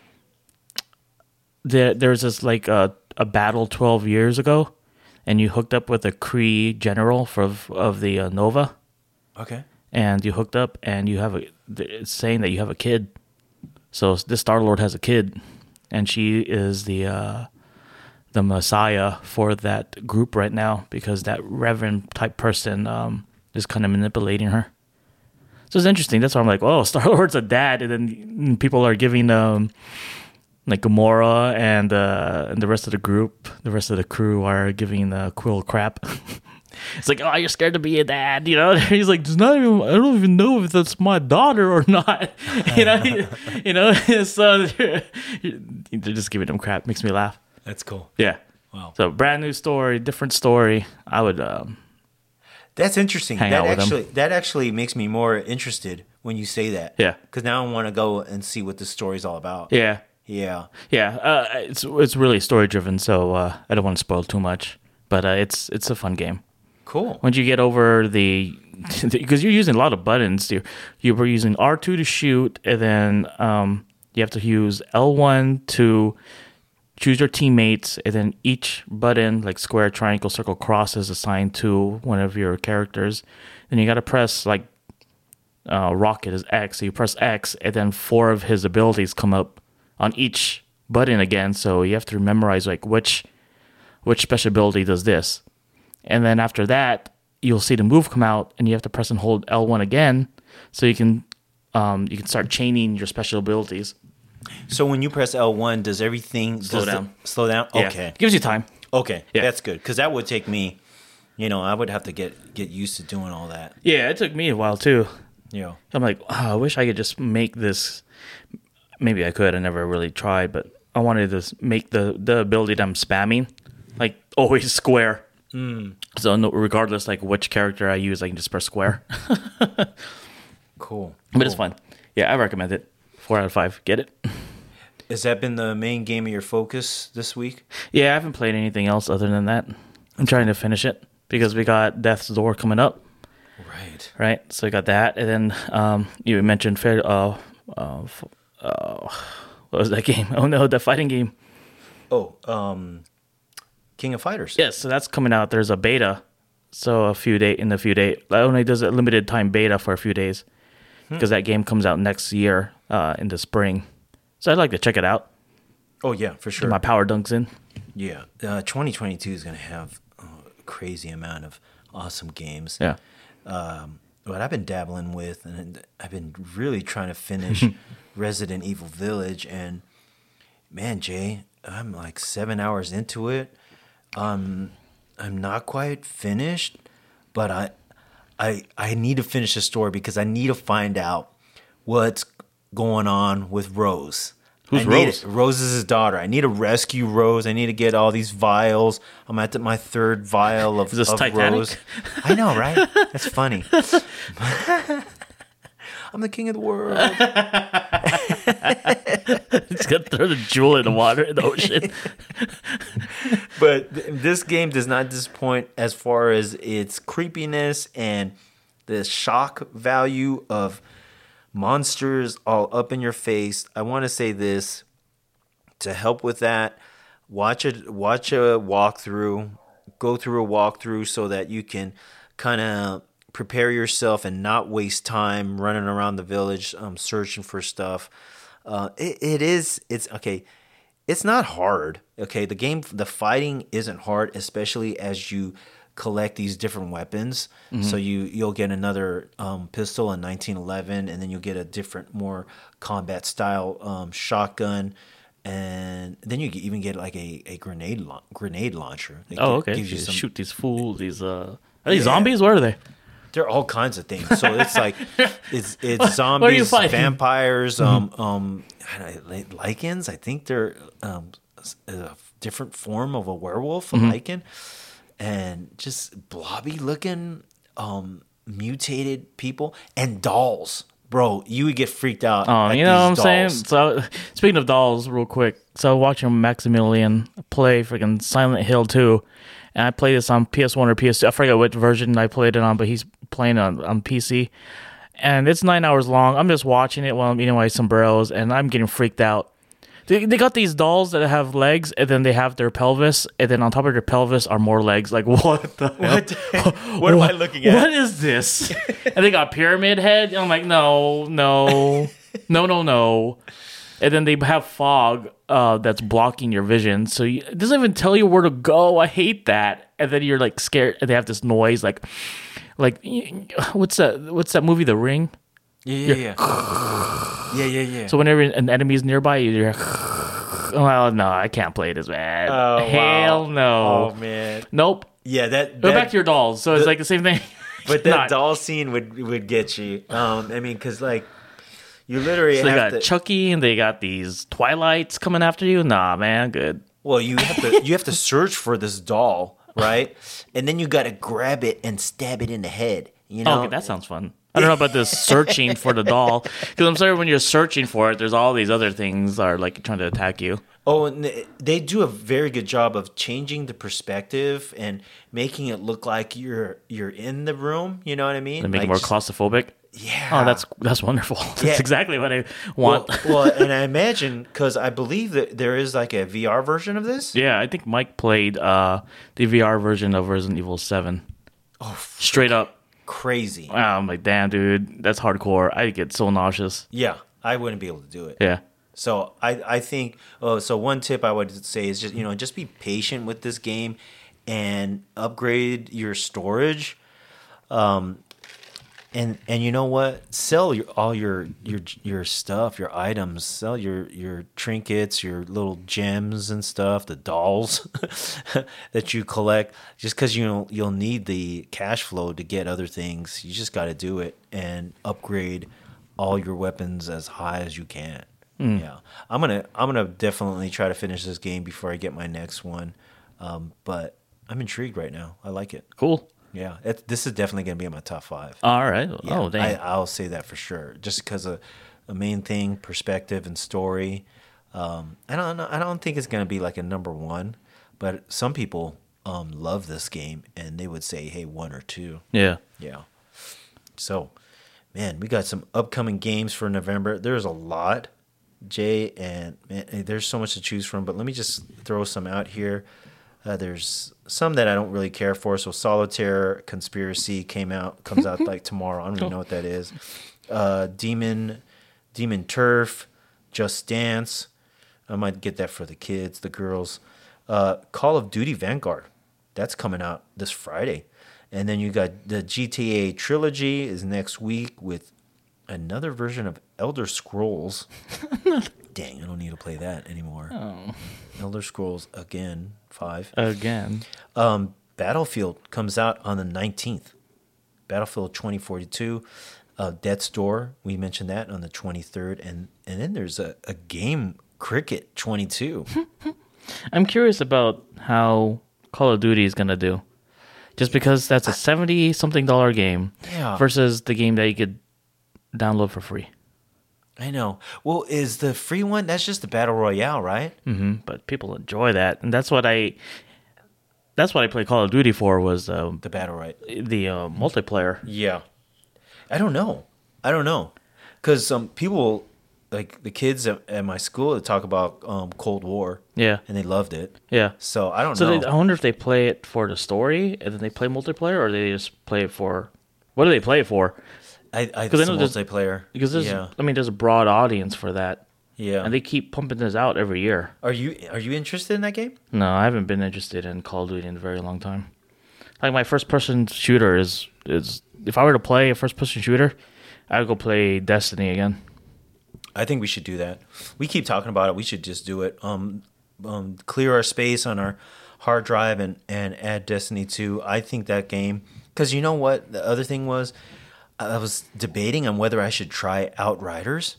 there, there's this like uh, a battle twelve years ago, and you hooked up with a Kree general for, of the uh, Nova, Okay. and you hooked up, and you have a. It's saying that you have a kid. So this Star Lord has a kid, and she is the. Uh, the messiah for that group right now because that reverend type person um, is kind of manipulating her. So it's interesting. That's why I'm like, oh, Star Lord's a dad, and then people are giving um, like Gamora and uh, and the rest of the group, the rest of the crew are giving the Quill crap. It's like, oh, you're scared to be a dad, you know? He's like, it's not even, I don't even know if that's my daughter or not, you know? You know, so they're, they're just giving him crap. Makes me laugh. That's cool. Yeah. Wow. So brand new story, different story. I would. Um, That's interesting. Hang that out with actually that actually makes me more interested when you say that. Yeah. Because now I want to go and see what the story's all about. yeah. Yeah. Yeah. Uh, it's it's really story driven, so uh, I don't want to spoil too much. But uh, it's it's a fun game. Cool. Once you get over the, because you're using a lot of buttons. You you were using R two to shoot, and then um, you have to use L one to choose your teammates, and then each button, like square, triangle, circle, cross, is assigned to one of your characters. Then you got to press like uh, Rocket is X, so you press X, and then four of his abilities come up on each button again. So you have to memorize like which which special ability does this. And then after that, you'll see the move come out, and you have to press and hold L one again, so you can um, you can start chaining your special abilities. So when you press L one, does everything Slow does down. The, slow down? Yeah. Okay. Gives you time. Okay. Yeah. That's good. Because that would take me, you know, I would have to get, get used to doing all that. Yeah, it took me a while too. You know. I'm like, oh, I wish I could just make this. Maybe I could. I never really tried, but I wanted to s- make the, the ability that I'm spamming, like always square. Mm. So no, regardless, like which character I use, I can just press square. Cool. But it's Cool. fun. Yeah, I recommend it. Four out of five. Get it? Has that been the main game of your focus this week? Yeah, I haven't played anything else other than that. I'm trying to finish it because we got Death's Door coming up, Right. right? So we got that, and then um, you mentioned fair. Uh, uh, f- uh, what was that game? Oh no, the fighting game. Oh, um, King of Fighters. Yes, so that's coming out. There's a beta, so a few day in a few days. Only does a limited time beta for a few days because that game comes out next year uh, in the spring. So I'd like to check it out. Oh, yeah, for sure. Get my power dunks in. Yeah. Uh, twenty twenty-two is going to have a crazy amount of awesome games. Yeah. Um, what I've been dabbling with, and I've been really trying to finish Resident Evil Village. And, man, Jay, I'm like seven hours into it. Um, I'm not quite finished, but I, I, I need to finish the story because I need to find out what's going on with Rose. Who's I need Rose? it. Rose is his daughter. I need to rescue Rose. I need to get all these vials. I'm at the, my third vial of, Is this of Titanic? Rose. I know, right? That's funny. I'm the king of the world. It's gonna throw the jewel in the water in the ocean. But th- this game does not disappoint as far as its creepiness and the shock value of monsters all up in your face. I want to say this to help with that. Watch a watch a walkthrough. Go through a walkthrough so that you can kind of prepare yourself and not waste time running around the village um, searching for stuff. Uh, it, it is it's okay. It's not hard. Okay, the game, the fighting isn't hard, especially as you collect these different weapons. So you you'll get another um, pistol in nineteen eleven, and then you'll get a different, more combat style um, shotgun, and then you even get like a, a grenade la- grenade launcher. That Oh, gi- okay. Gives you You some. shoot these fools. These uh, are these Yeah. zombies? What are they? There are all kinds of things. So it's like it's it's What are you zombies, fighting? vampires, um um I don't know, li- lichens. I think they're um a different form of a werewolf, a lichen, and just blobby looking um mutated people and dolls. Bro, you would get freaked out. Oh, at you know what I'm these saying? dolls. So, speaking of dolls, real quick. So, watching Maximilian play freaking Silent Hill two, and I played this on P S one or P S two. I forget which version I played it on, but he's playing on, on P C. And it's nine hours long. I'm just watching it while I'm eating my sombreros, and I'm getting freaked out. They, they got these dolls that have legs, and then they have their pelvis, and then on top of their pelvis are more legs. Like, what the What, hell? what am I looking at? What is this? And they got pyramid head. And I'm like, no, no, no, no, no. And then they have fog uh, that's blocking your vision, so you, it doesn't even tell you where to go. I hate that. And then you're like scared, and they have this noise, like, like what's that? What's that movie, The Ring? Yeah, yeah, yeah. yeah, yeah, yeah. So whenever an enemy is nearby, you're Well, no, I can't play it as bad. Oh, Hell wow. no. Oh man. Nope. Yeah, that. Go that back to your dolls. So it's like the same thing. but that Not. doll scene would would get you. Um, I mean, because like you literally So they have got to. Chucky and they got these Twilights coming after you. Nah, man, good. Well, you have to you have to search for this doll, right? And then you got to grab it and stab it in the head. You know, Oh, okay, that sounds fun. I don't know about this searching for the doll because I'm sorry when you're searching for it, there's all these other things that are like trying to attack you. Oh, and they do a very good job of changing the perspective and making it look like you're you're in the room. You know what I mean? They make Like it more just- claustrophobic. Yeah. Oh, that's that's wonderful. That's Yeah. exactly what I well, want. well, and I imagine because I believe that there is like a V R version of this. Yeah, I think Mike played uh, the V R version of Resident Evil seven. Oh, Straight up. crazy! Wow, I'm like, damn, dude, that's hardcore. I get so nauseous. Yeah, I wouldn't be able to do it. Yeah. So I, I think oh so one tip I would say is just you know just be patient with this game and upgrade your storage. Um and and you know what? Sell your all your your your stuff, your items, sell your your trinkets, your little gems and stuff, the dolls that you collect just cuz you know you'll need the cash flow to get other things. You just got to do it and upgrade all your weapons as high as you can. Yeah, I'm gonna I'm gonna definitely try to finish this game before I get my next one. Um, but I'm intrigued right now. I like it. Cool. Yeah, it, this is definitely gonna be in my top five. All right. Yeah, Oh, dang. I, I'll say that for sure. Just because of the main thing, perspective and story. Um, I don't know. I don't think it's gonna be like a number one, but some people um, love this game and they would say, "Hey, one or two." yeah. Yeah. So, man, we got some upcoming games for November. There's a lot, Jay, and man, there's so much to choose from. But let me just throw some out here. Uh, there's some that I don't really care for. So, Solitaire Conspiracy came out, comes out like tomorrow. I don't even know what that is. Uh, Demon, Demon Turf, Just Dance. I might get that for the kids, the girls. Uh, Call of Duty Vanguard. That's coming out this Friday. And then you got the G T A trilogy is next week with another version of Elder Scrolls. Dang, I don't need to play that anymore. Oh. Elder Scrolls again, five. Again. Um, Battlefield comes out on the nineteenth. Battlefield twenty forty-two. Uh, Death's Door, we mentioned that on the twenty-third. And, and then there's a, a game, Cricket twenty-two. I'm curious about how Call of Duty is going to do. Just because that's a seventy-something dollar game Yeah. versus the game that you could download for free. I know. Well, is the free one, that's just the Battle Royale, right? hmm But people enjoy that. And that's what I... That's what I played Call of Duty for was uh, The Battle Royale. the uh, multiplayer. Yeah. I don't know. I don't know. Because um, people, like the kids at, at my school, they talk about um, Cold War. Yeah. And they loved it. Yeah. So I don't So know. they, I wonder if they play it for the story and then they play multiplayer, or they just play it for... What do they play it for? I, I, 'Cause I it's know a there's- multiplayer. Because there's, yeah. I mean, there's a broad audience for that. Yeah. And they keep pumping this out every year. Are you are you interested in that game? No, I haven't been interested in Call of Duty in a very long time. Like my first person shooter is is if I were to play a first person shooter, I'd go play Destiny again. I think we should do that. We keep talking about it. We should just do it. Um, um, clear our space on our hard drive and, and add Destiny two. I think that game, because you know what? The other thing was, I was debating on whether I should try Outriders.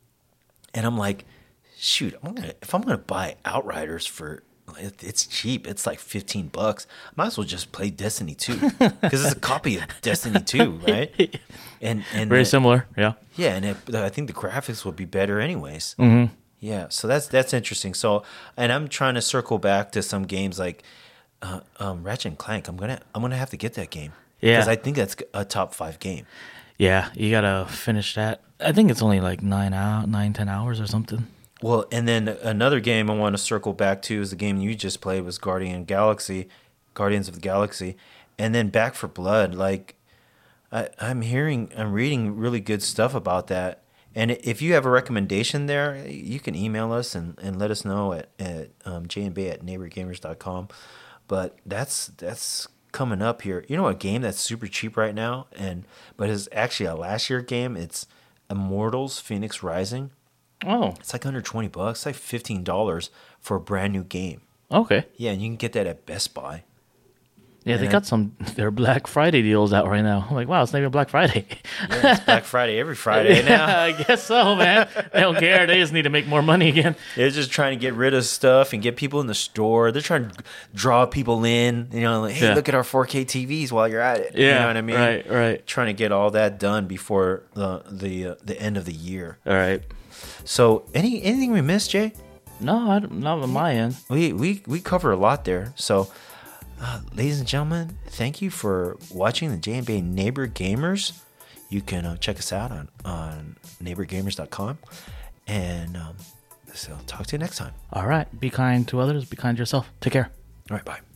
And I'm like, shoot, I'm gonna, if I'm going to buy Outriders for, it, it's cheap. It's like fifteen bucks. Might as well just play Destiny two. Because it's a copy of Destiny two, right? And, and Very the- similar, yeah. yeah, and it, I think the graphics would be better anyways. Mm-hmm. Yeah, so that's that's interesting. So, and I'm trying to circle back to some games like uh, um, Ratchet and Clank. I'm gonna I'm gonna have to get that game. Yeah. because I think that's a top five game. Yeah, you gotta finish that. I think it's only like nine out, nine ten hours or something. Well, and then another game I want to circle back to is the game you just played was Guardian Galaxy, Guardians of the Galaxy, and then Back for Blood. Like, I, I'm hearing, I'm reading really good stuff about that. And if you have a recommendation there, you can email us and, and let us know at, at um, jandbay at neighbor gamers dot com. But that's that's coming up here. You know a game that's super cheap right now, and but is actually a last year game? It's Immortals Phoenix Rising. Oh, It's like under twenty bucks, it's like fifteen dollars for a brand new game. okay. Yeah, and you can get that at Best Buy. Yeah, they And got some their Black Friday deals out right now. I'm like, wow, it's not even Black Friday. Yeah, it's Black Friday every Friday now. I guess so, man. They don't care. They just need to make more money again. They're just trying to get rid of stuff and get people in the store. They're trying to draw people in. You know, like, hey, Yeah. look at our four K T Vs while you're at it. Yeah, You know what I mean? right, right. Trying to get all that done before the the uh, the end of the year. All right. So, any anything we missed, Jay? No, I don't, not on my end. We we we cover a lot there. So, uh, ladies and gentlemen, thank you for watching the J and B Neighbor Gamers. You can uh, check us out on on neighbor gamers dot com, and um, so talk to you next time. All right. Be kind to others. Be kind to yourself. Take care. All right, bye.